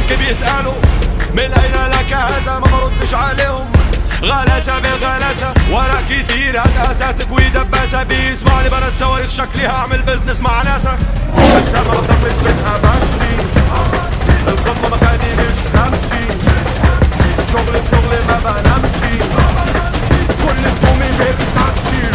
البنك بيسألوا من أين لك هذا، ما بردش عليهم غلاسة بغلاسة، ورق كتير هداسة تكوي دباسة، بيسمعني بنات صواريخ شكلي هعمل بزنس مع ناسا. السما بخمس منها بمشي، القمة مكاني مش همشي، شغل ما بنمشي، كل هدومي فيرساتشي.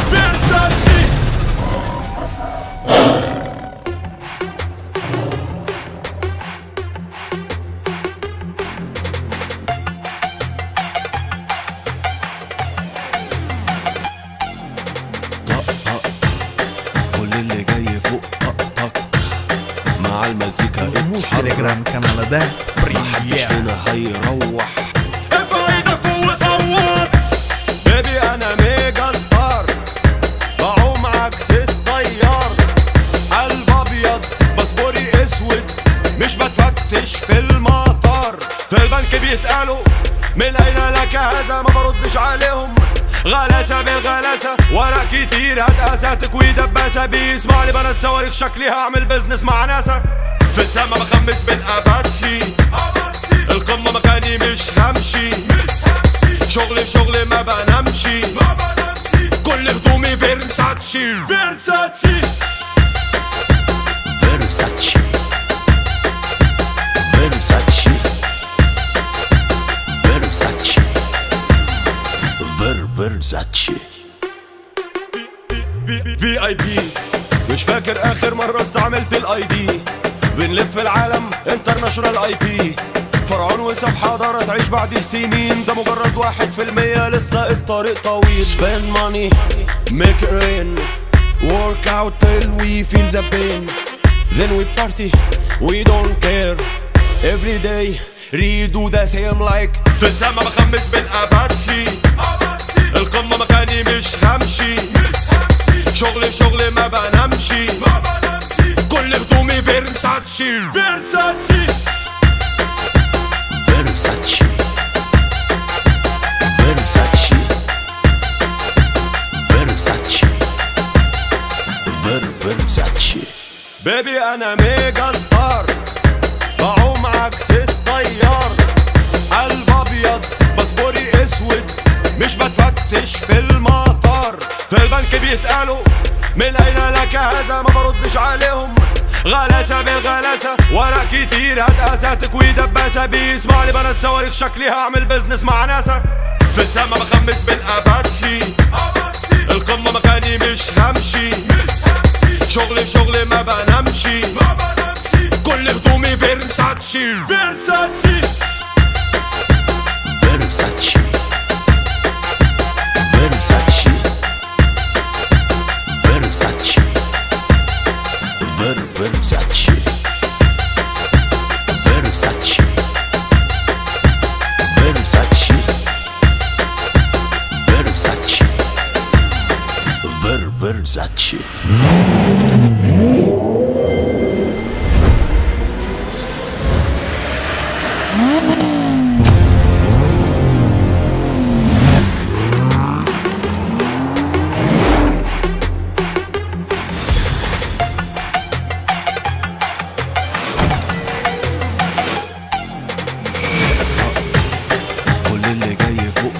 اللي جاي فوق طقطق مع المزيكا تليجرام كمان ده محدش هنا هيروح. ارفع ايدك فوق وصوت بيبي انا ميجا ستار، بعوم عكس الطيار، قلب ابيض باسبوري اسود، مش بتفتش في المطار. في البنك بيسألوا من اين لك هذا، ما بردش عليهم غلاسة بغلاسة، ورق كتير هداسة تكوي دباسة، بيسمعني بنات صواريخ شكلي هعمل بزنس مع ناسا. في السما بخمس بالاباتشي، القمة مكاني مش همشي، شغل ما بنمشي، كل هدومي فيرساتشي. فيرساتشي فيرساتشي فيرساتشي فيرساتشي فيرساتشي VIP. مش فاكر اخر مرة استعملت الاي دي، بنلف العالم انترناشونال IP، فرعون وساب حضارة تعيش بعده سنين، ده مجرد 1%، لسه الطريق طويل. Spend money, make it rain, work out till we feel the pain, Then we party, we don't care, every day redo the same like. في السما بخمس بالاباتشي، القمة مكاني مش همشي، شغل ما بنمشي، كل هدومي فيرساتشي. فيرساتشي فيرساتشي فيرساتشي فيرساتشي فيرساتشي. بيبي انا ميجا ستار، بعوم عكس الطيار، قلب ابيض باسبوري اسود، مش بتفتش في المطار. في البنك بيسألوا من اين لك هذا، ما بردش عليهم غلاسة بغلاسة، ورق كتير هداسة تكوي دباسة، بيسمعني بنات صواريخ شكلي هعمل بزنس مع ناسا. في السما بخمس بالاباتشي، القمة مكاني مش همشي، شغل ما بنمشي، كل هدومي فيرساتشي. فيرساتشي فيرساتشي فيرساتشي فيرساتشي فيرساتشي فيرساتشي فيرساتشي فيرساتشي فيرساتشي. اللي جاي فوق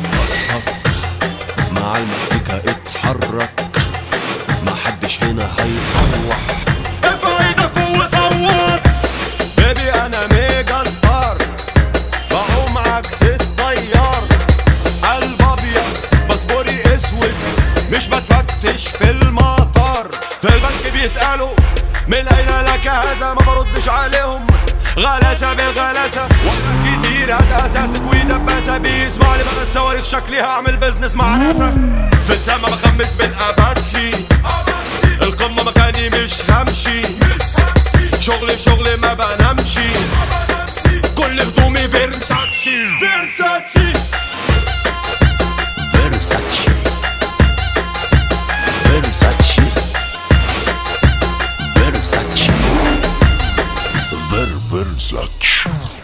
مع المزيكا اتحرك، محدش هنا هيروح. ارفع ايدك فوق وصوت بيبي انا ميجا ستار، بعوم عكس الطيار، قلب ابيض باسبوري اسود، مش بتفتش في المطار. في البنك بيسألوا من اين لك هذا، ما بردش عليهم غلاسة بغلاسة، ورق كتير هداسة تكوي دباسة، بيسمعني بنات صواريخ شكلي هعمل بزنس مع ناسا. في السما بخمس بالاباتشي، القمة مكاني مش همشي، شغل ما بنمشي، كل هدومي فيرساتشي. فيرساتشي فيرساتشي فيرساتشي فيرساتشي فيرساتشي.